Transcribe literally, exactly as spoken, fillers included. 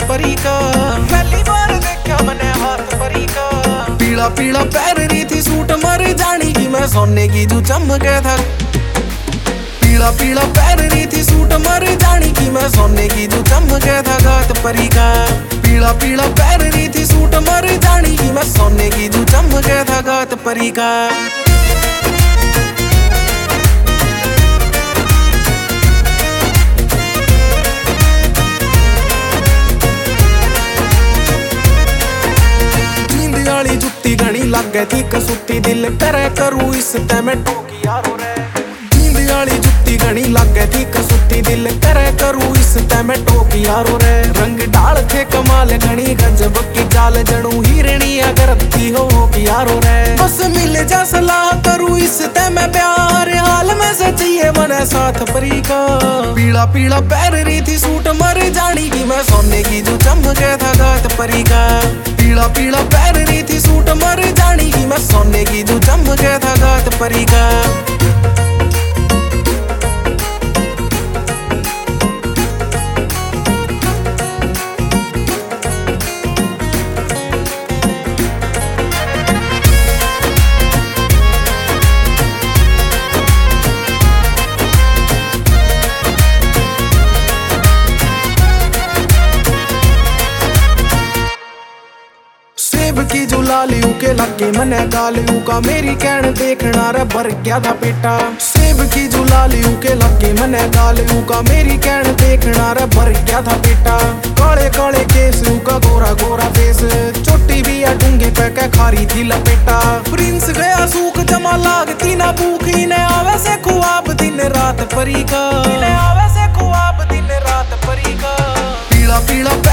परी का, पहली बार देखा मैंने हाथ परी का। पीला पीला पहन रही थी सूट, मर जानी की मैं सोने की जो चमके था। पीला पीला पहन रही थी सूट, मर जानी की मैं सोने की जो चमके था गात परी का। पीला पीला पहन रही थी सूट, मर जानी की मैं सोने की जो चमके था गात परी का। जुत्ती घनी लगे थी कसूती, दिल करे करूँ इस ते मैं टोकी यारो रे। नींद वाली जुत्ती घनी लगे थी कसूती, दिल करे करूँ इस ते मैं टोकी यारो रे। रंग डाल थे कमाल घनी गजब की चाल, जड़ू हिरणी अगर थी हो की यारो रे। बस मिल जा सलाह करूँ इस ते मैं प्यार, हाल में से चाहिए मने साथ परी का। पीला पीला पहन रही थी सूट, मर जानी की मैं सोने की जो चमके था गात परी का। पीला पीला पहन रही थी सूट, मर जानी की मैं सोने की जो चमके था गात परी का। की जो लालियों के लगे मने गालियों का, मेरी कहन देखना रे भर गया था पेटा। सेब की जो लालियों के लगे मने गालियों का, मेरी कहन देखना रे भर गया था पेटा। काले काले केसों का गोरा गोरा फेस, चोटी भी या डूंगे पे के खारी थी लपेटा। प्रिंस गया सूख जमा लागती ना भूख, इन्हें आवे से खुआब दिन रात परी का। इन्हें आवे से खुआब दिन रात परी का। पीला पीला